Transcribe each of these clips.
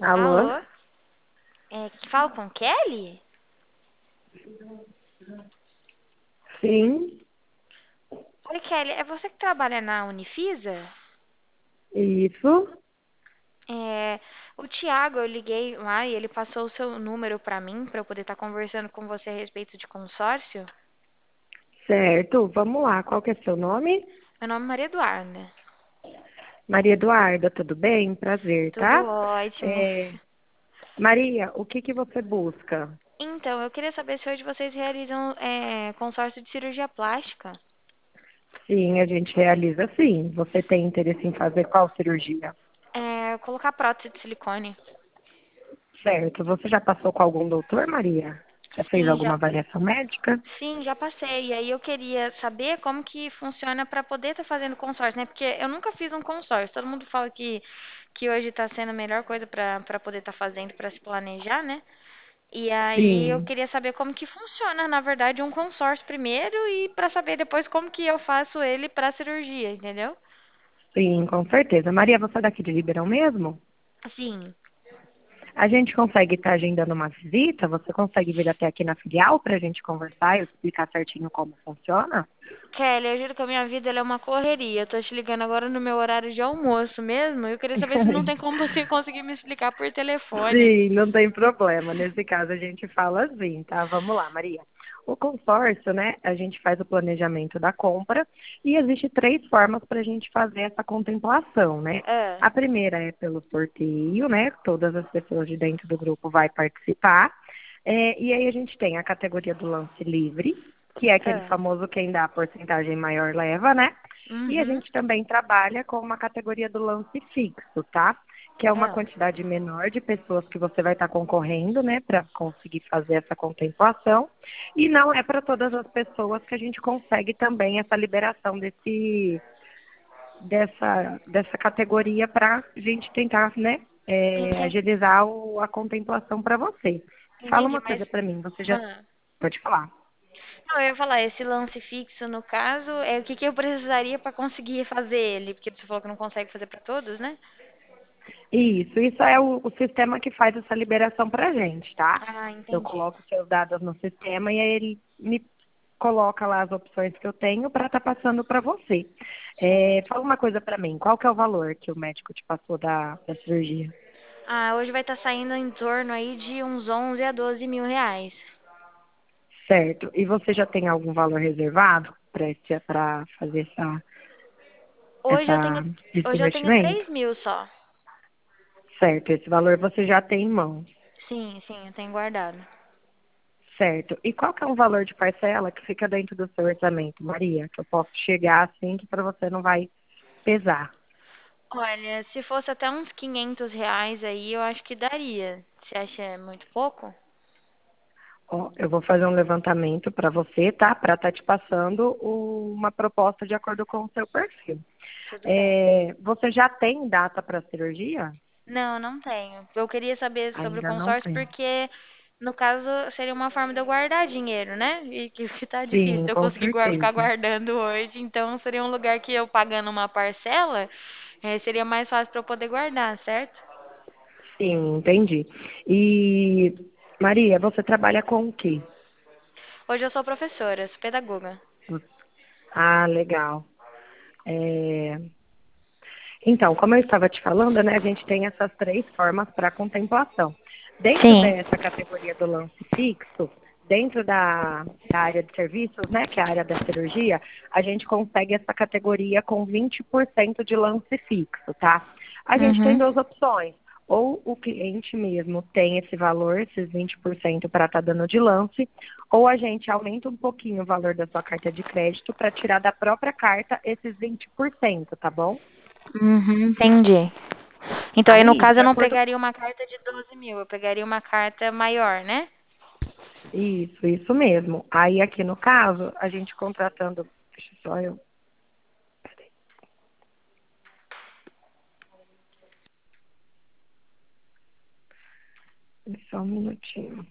Alô? Alô? Que falo com Kelly? Sim, Oi, Kelly, é você que trabalha na Unifisa? isso, É, o Thiago, eu liguei lá e ele passou o seu número pra mim, pra eu poder estar conversando com você a respeito de consórcio. certo. Vamos lá, qual que é seu nome? Meu nome é Maria Eduarda. Maria Eduarda, tudo bem? Prazer, Tudo tá? ótimo. É, Maria, o que que você busca? Então, eu queria saber se hoje vocês realizam consórcio de cirurgia plástica. Sim, a gente realiza sim. Você tem interesse em fazer qual cirurgia? Colocar prótese de silicone. Certo. Você já passou com algum doutor, Maria? Já fez Sim, alguma avaliação médica? sim, já passei. E aí eu queria saber como que funciona para poder estar fazendo consórcio, né? Porque eu nunca fiz um consórcio. Todo mundo fala que hoje está sendo a melhor coisa para poder estar fazendo, para se planejar, né? E aí eu Sim, queria saber como que funciona, na verdade, um consórcio primeiro e para saber depois como que eu faço ele para cirurgia, entendeu? sim, com certeza. Maria, você é daqui de Ribeirão mesmo? Sim. A gente consegue estar agendando uma visita? Você consegue vir até aqui na filial para a gente conversar e explicar certinho como funciona? Kelly, eu juro que a minha vida ela é uma correria. Eu tô te ligando agora no meu horário de almoço mesmo. Eu queria saber se não tem como você conseguir me explicar por telefone. Sim, não tem problema. Nesse caso a gente fala assim, tá? Vamos lá, Maria. O consórcio, né? A gente faz o planejamento da compra e existe três formas para a gente fazer essa contemplação, né? Ah, A primeira é pelo sorteio, né? Todas as pessoas de dentro do grupo vai participar. E aí a gente tem a categoria do lance livre, que é aquele ah. famoso quem dá a porcentagem maior leva, né? E a Uhum. gente também trabalha com uma categoria do lance fixo, tá? Que é uma Ah, quantidade menor de pessoas que você vai estar concorrendo, né, para conseguir fazer essa contemplação. E não é para todas as pessoas que a gente consegue também essa liberação dessa categoria para a gente tentar, né, entendi, agilizar a contemplação para você. Fala entendi, uma mas coisa para mim, você já ah. pode falar. Não, eu ia falar, esse lance fixo, no caso, é o que que eu precisaria para conseguir fazer ele? Porque você falou que não consegue fazer para todos, né? Isso é o sistema que faz essa liberação para a gente, tá? Ah, Eu entendi. coloco seus dados no sistema e aí ele me coloca lá as opções que eu tenho para estar passando para você. Certo. Fala uma coisa para mim, qual que é o valor que o médico te passou da cirurgia? Ah, hoje vai estar saindo em torno aí de uns 11 a 12 mil reais. Certo. E você já tem algum valor reservado para fazer Hoje eu tenho, esse hoje eu tenho investimento? 3 mil só. Certo, esse valor você já tem em mãos. Sim, sim, eu tenho guardado. Certo. E qual que é o valor de parcela que fica dentro do seu orçamento, Maria? Que eu posso chegar assim que para você não vai pesar. Olha, se fosse até uns 500 reais aí, eu acho que daria. Você acha muito pouco? Ó, eu vou fazer um levantamento para você, tá? Para estar te passando uma proposta de acordo com o seu perfil. Tudo bem. Você já tem data para cirurgia? Não, não tenho. Eu queria saber sobre o Ainda não consórcio tem. porque, no caso, seria uma forma de eu guardar dinheiro, né? E que tá difícil Sim, eu com conseguir ficar certeza. guardando hoje. Então, seria um lugar que eu pagando uma parcela, seria mais fácil para eu poder guardar, certo? Sim, entendi. E, Maria, você trabalha com o quê? Hoje eu sou professora, sou pedagoga. Ah, legal. É, Então, como eu estava te falando, né, a gente tem essas três formas para contemplação. Dentro Sim. dessa categoria do lance fixo, dentro da área de serviços, né, que é a área da cirurgia, a gente consegue essa categoria com 20% de lance fixo, tá? A gente tem Uhum. duas opções. Ou o cliente mesmo tem esse valor, esses 20% para estar dando de lance, ou a gente aumenta um pouquinho o valor da sua carta de crédito para tirar da própria carta esses 20%, tá bom? Uhum, entendi. Então, aí no Aí, caso, de eu não acordo pegaria uma carta de 12 mil, eu pegaria uma carta maior, né? isso mesmo. Aí aqui no caso, a gente contratando, deixa só eu, só um minutinho.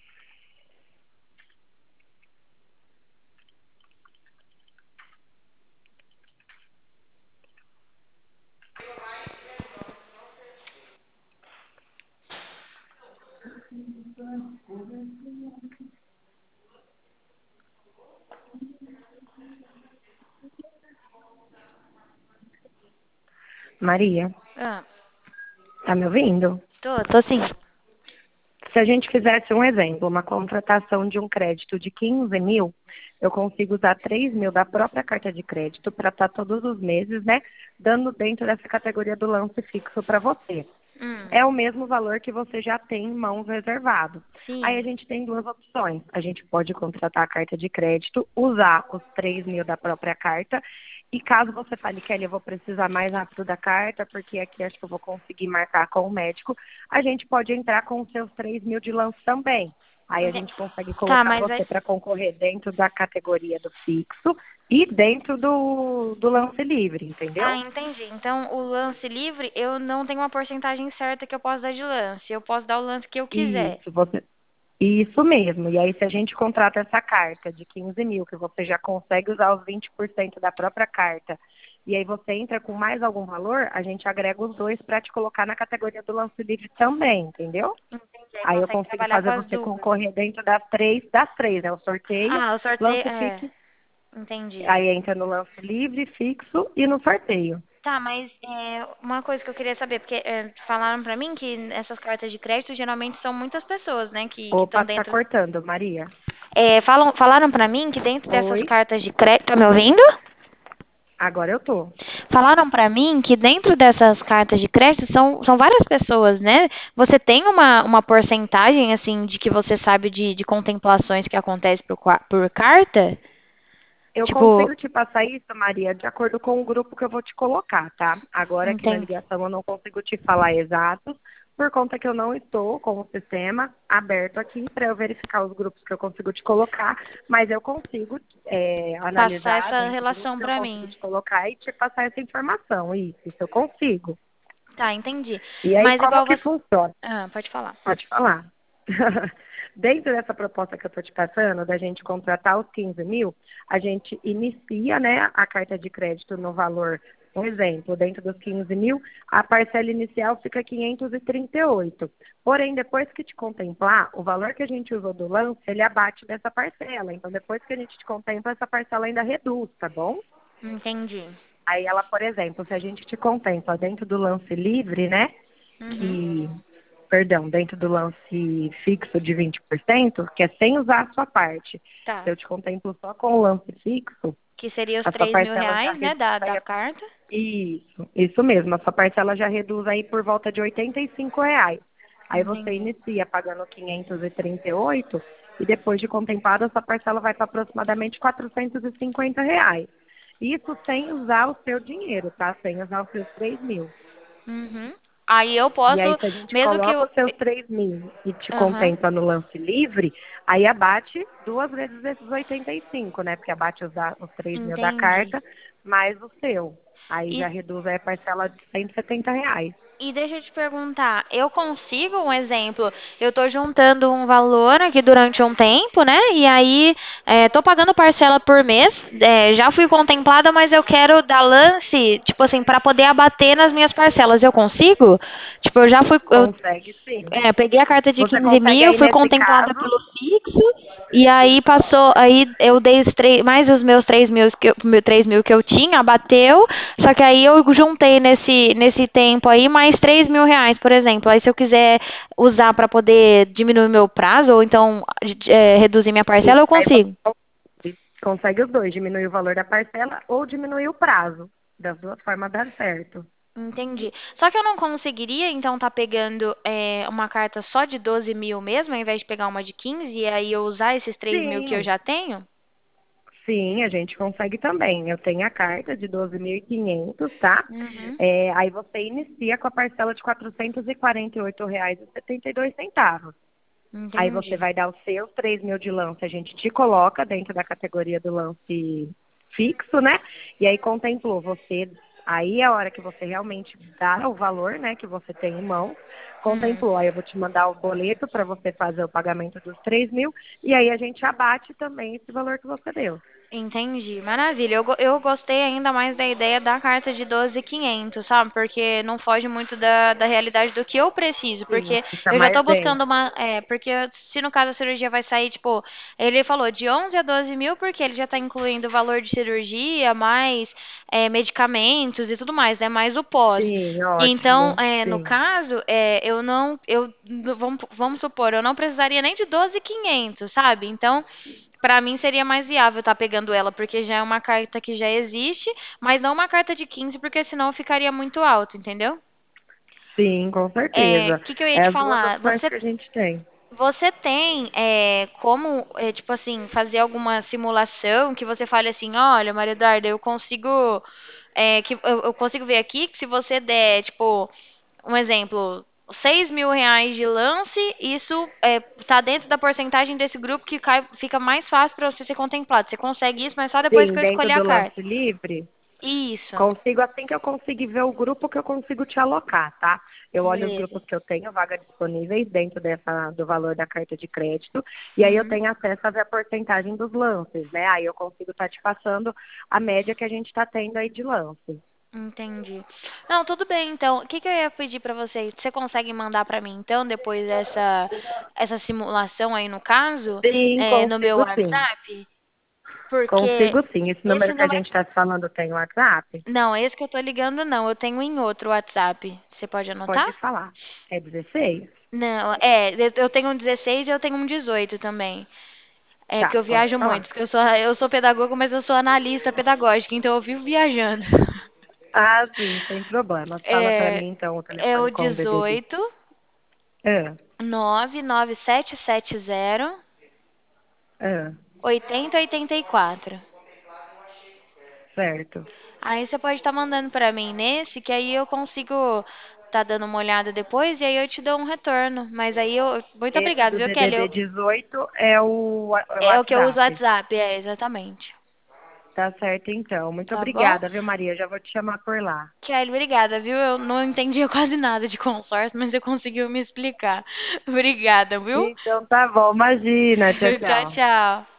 Maria, Ah, tá me ouvindo? tô sim. Se a gente fizesse um exemplo, uma contratação de um crédito de 15 mil, eu consigo usar 3 mil da própria carta de crédito para estar todos os meses, né, dando dentro dessa categoria do lance fixo para você. Hum, É o mesmo valor que você já tem em mãos reservado. Aí a sim. gente tem duas opções. A gente pode contratar a carta de crédito, usar os 3 mil da própria carta. E caso você fale, Kelly, eu vou precisar mais rápido da carta, porque aqui acho que eu vou conseguir marcar com o médico, a gente pode entrar com os seus 3 mil de lance também. Aí a Ente- gente consegue Tá, colocar mas você aí. para concorrer dentro da categoria do fixo e dentro do lance livre, Ah, entendeu? entendi. Então, o lance livre, eu não tenho uma porcentagem certa que eu posso dar de lance. Eu posso dar o lance que eu quiser. Isso, você. Isso mesmo. E aí, se a gente contrata essa carta de 15 mil, que você já consegue usar os 20% da própria carta, e aí você entra com mais algum valor, a gente agrega os dois para te colocar na categoria do lance livre também, entendeu? Entendi. Aí Aí eu consegue consigo trabalhar com fazer as você duas. concorrer dentro das três, né? O sorteio, Ah, o sorteio. lance É, fixo, entendi. aí entra no lance livre, fixo e no sorteio. Tá, mas uma coisa que eu queria saber, porque falaram pra mim que essas cartas de crédito geralmente são muitas pessoas, né, que Opa, estão tá dentro. cortando, Maria. Falaram pra mim que dentro dessas Oi, cartas de crédito. Tá me ouvindo? agora eu tô. Falaram pra mim que dentro dessas cartas de crédito são várias pessoas, né? Você tem uma porcentagem, assim, de que você sabe de contemplações que acontecem por carta? Eu Tipo, consigo te passar isso, Maria, de acordo com o grupo que eu vou te colocar, tá? Agora aqui na entendi. ligação eu não consigo te falar exatos, por conta que eu não estou com o sistema aberto aqui para eu verificar os grupos que eu consigo te colocar, mas eu consigo Passar analisar essa dentro dos relação que eu pra consigo mim. te colocar e te passar essa informação. Isso eu consigo. Tá, entendi. E aí, Mas como igual que você. funciona? Ah, pode falar. Pode falar. Dentro dessa proposta que eu estou te passando, da gente contratar os 15 mil, a gente inicia, né, a carta de crédito no valor, um exemplo, dentro dos 15 mil, a parcela inicial fica 538. Porém, depois que te contemplar, o valor que a gente usou do lance, ele abate dessa parcela. Então, depois que a gente te contempla, essa parcela ainda reduz, tá bom? Entendi. Aí ela, por exemplo, se a gente te contempla dentro do lance livre, né, Uhum. que, perdão, dentro do lance fixo de 20%, que é sem usar a sua parte. Tá. Se eu te contemplo só com o lance fixo, Que seria os a sua 3 mil parcela já reais, né, reduz da aí. carta. Isso mesmo, a sua parcela já reduz aí por volta de R$ 85. Aí você Entendi. inicia pagando 538 e depois de contemplada, a sua parcela vai para aproximadamente R$ 450. Isso sem usar o seu dinheiro, tá? Sem usar os seus 3 mil. Uhum. Aí eu E aí, posso, se a gente mesmo que coloca eu. os seus 3 mil e te Aham. contempla no lance livre, aí abate duas vezes esses 85, né? Porque abate os 3 mil da Entendi. carta, mais o seu. Aí E já reduz aí a parcela de R$ 170. E deixa eu te perguntar, eu consigo um exemplo? Eu estou juntando um valor aqui durante um tempo, né? E aí estou pagando parcela por mês. Já fui contemplada, mas eu quero dar lance, tipo assim, para poder abater nas minhas parcelas. Eu consigo? Tipo, eu já fui, Consegue sim. peguei a carta de Você 15 consegue mil, aí fui nesse contemplada caso, pelo fixo, e aí passou, aí eu dei mais os meus 3 mil, 3 mil que eu tinha, bateu, só que aí eu juntei nesse tempo aí mais 3 mil reais, por exemplo. Aí se eu quiser usar para poder diminuir meu prazo, ou então reduzir minha e parcela, eu aí consigo. você consegue os dois, diminuir o valor da parcela ou diminuir o prazo. Das duas formas dá certo. Entendi. Só que eu não conseguiria, então, tá pegando uma carta só de 12 mil mesmo, ao invés de pegar uma de 15, e aí eu usar esses 3 mil que eu Sim, já tenho? sim, a gente consegue também. Eu tenho a carta de 12.500, tá? Uhum. Aí você inicia com a parcela de R$ 448,72. Aí você Entendi. vai dar os seus 3 mil de lance, a gente te coloca dentro da categoria do lance fixo, né? E aí contemplou você, aí é a hora que você realmente dá o valor, né, que você tem em mão, Uhum. contemplou. Aí eu vou te mandar o boleto para você fazer o pagamento dos 3 mil, e aí a gente abate também esse valor que você deu. Entendi, maravilha. Eu gostei ainda mais da ideia da carta de 12.500, sabe? Porque não foge muito da realidade do que eu preciso. Sim, Porque fica eu já tô mais buscando dentro. uma. Porque se no caso a cirurgia vai sair, tipo, ele falou de 11 a 12 mil, porque ele já tá incluindo o valor de cirurgia, mais medicamentos e tudo mais, né? Mais o pós. Sim, Então, ótimo. no Sim. caso, eu não. Vamos supor, eu não precisaria nem de 12.500, sabe? Então. Pra mim seria mais viável estar pegando ela, porque já é uma carta que já existe, mas não uma carta de 15, porque senão ficaria muito alto, entendeu? Sim, com O certeza. que que eu ia É te as duas falar? opções que a gente tem. Você tem como, tipo assim, fazer alguma simulação que você fale assim, olha, Maria Eduarda, eu consigo, eu consigo ver aqui que se você der, tipo, um exemplo, R$ 6.000 de lance, isso tá dentro da porcentagem desse grupo que fica mais fácil para você ser contemplado. Você consegue isso, mas só depois Sim, que eu dentro escolher a do lance carta. livre, Isso. consigo assim que eu conseguir ver o grupo que eu consigo te alocar, tá? Eu olho os Beleza. grupos que eu tenho, vaga disponíveis dentro do valor da carta de crédito, e aí eu Uhum. tenho acesso a ver a porcentagem dos lances, né? Aí eu consigo estar te passando a média que a gente está tendo aí de lance. Entendi. Não, tudo bem, então. O que que eu ia pedir pra você? Você consegue mandar pra mim, então, depois essa simulação aí no caso, Sim, no meu consigo sim. WhatsApp? Porque Consigo sim. Esse esse número que a número. gente está falando tem WhatsApp? Não, esse que eu tô ligando não. Eu tenho em outro WhatsApp. Você pode anotar? Pode falar. É 16? Não, eu tenho um 16 e eu tenho um 18 também. É, porque Tá, eu pode viajo muito, falar. porque eu sou pedagoga, mas eu sou analista pedagógica, então eu vivo viajando. Ah, sim, sem problema. Fala pra É, mim então o é o telefone com o DDD. 18 Ah, 99770 ah, 8084. certo. Aí você pode estar mandando pra mim nesse, que aí eu consigo tá dando uma olhada depois e aí eu te dou um retorno. Mas aí muito Esse obrigada, do viu, Kelly? DDD 18 é o É o que eu uso o WhatsApp. WhatsApp, exatamente. Tá certo então. Muito Tá bom? obrigada, viu, Maria? Já vou te chamar por lá. Kelly, obrigada, viu? Eu não entendia quase nada de consórcio, mas você conseguiu me explicar. Obrigada, viu? Então tá bom, imagina. Tchau, Tchau, tchau. tchau.